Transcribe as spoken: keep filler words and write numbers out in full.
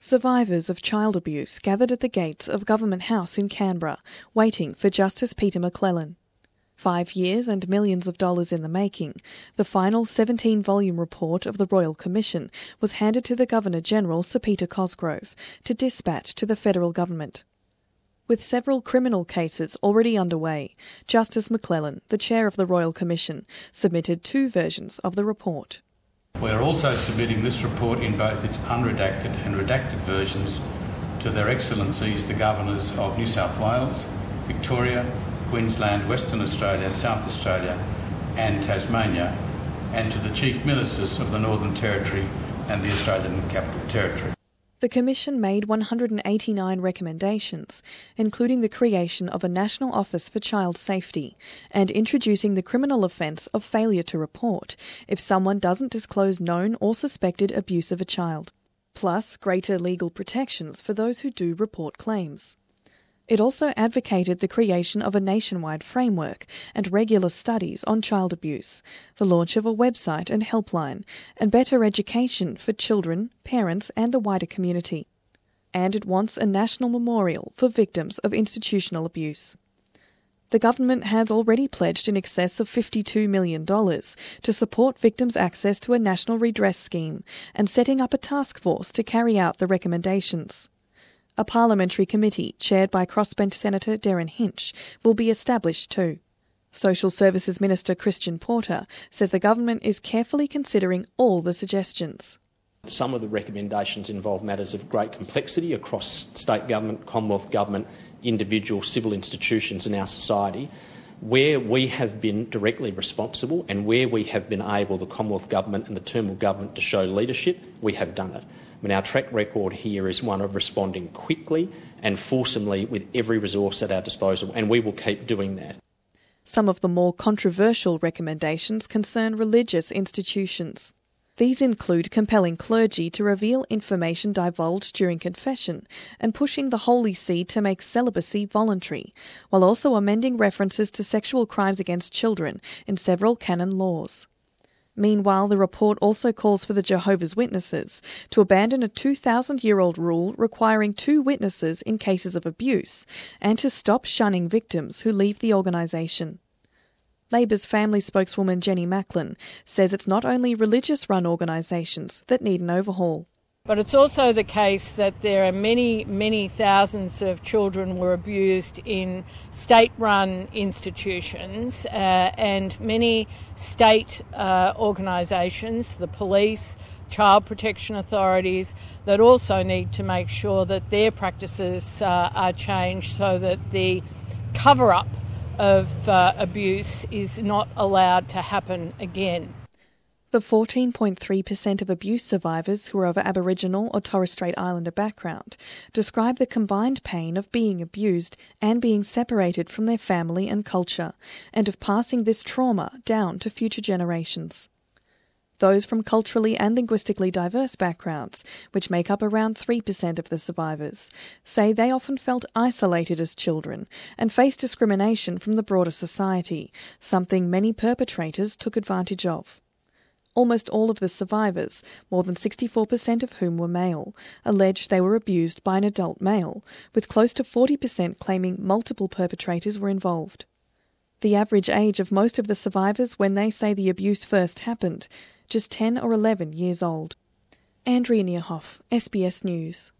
Survivors of child abuse gathered at the gates of Government House in Canberra, waiting for Justice Peter McClellan. Five years and millions of dollars in the making, the final seventeen-volume report of the Royal Commission was handed to the Governor-General, Sir Peter Cosgrove, to dispatch to the federal government. With several criminal cases already underway, Justice McClellan, the chair of the Royal Commission, submitted two versions of the report. We are also submitting this report in both its unredacted and redacted versions to Their Excellencies the Governors of New South Wales, Victoria, Queensland, Western Australia, South Australia and Tasmania, and to the Chief Ministers of the Northern Territory and the Australian Capital Territory. The Commission made one hundred eighty-nine recommendations, including the creation of a National Office for Child Safety and introducing the criminal offence of failure to report if someone doesn't disclose known or suspected abuse of a child, plus greater legal protections for those who do report claims. It also advocated the creation of a nationwide framework and regular studies on child abuse, the launch of a website and helpline, and better education for children, parents and the wider community. And it wants a national memorial for victims of institutional abuse. The government has already pledged in excess of fifty-two million dollars to support victims' access to a national redress scheme and setting up a task force to carry out the recommendations. A parliamentary committee, chaired by crossbench Senator Derryn Hinch, will be established too. Social Services Minister Christian Porter says the government is carefully considering all the suggestions. Some of the recommendations involve matters of great complexity across state government, Commonwealth government, individual civil institutions in our society. Where we have been directly responsible and where we have been able, the Commonwealth government and the Turnbull government, to show leadership, we have done it. I mean, our track record here is one of responding quickly and fulsomely with every resource at our disposal, and we will keep doing that. Some of the more controversial recommendations concern religious institutions. These include compelling clergy to reveal information divulged during confession and pushing the Holy See to make celibacy voluntary, while also amending references to sexual crimes against children in several canon laws. Meanwhile, the report also calls for the Jehovah's Witnesses to abandon a two thousand year old rule requiring two witnesses in cases of abuse and to stop shunning victims who leave the organisation. Labor's family spokeswoman Jenny Macklin says it's not only religious-run organisations that need an overhaul. But it's also the case that there are many, many thousands of children were abused in state-run institutions uh, and many state uh, organisations, the police, child protection authorities, that also need to make sure that their practices uh, are changed so that the cover-up of uh, abuse is not allowed to happen again. The fourteen point three percent of abuse survivors who are of Aboriginal or Torres Strait Islander background describe the combined pain of being abused and being separated from their family and culture, and of passing this trauma down to future generations. Those from culturally and linguistically diverse backgrounds, which make up around three percent of the survivors, say they often felt isolated as children and faced discrimination from the broader society, something many perpetrators took advantage of. Almost all of the survivors, more than sixty-four percent of whom were male, alleged they were abused by an adult male, with close to forty percent claiming multiple perpetrators were involved. The average age of most of the survivors when they say the abuse first happened, just ten or eleven years old. Andrea Neerhoff, S B S News.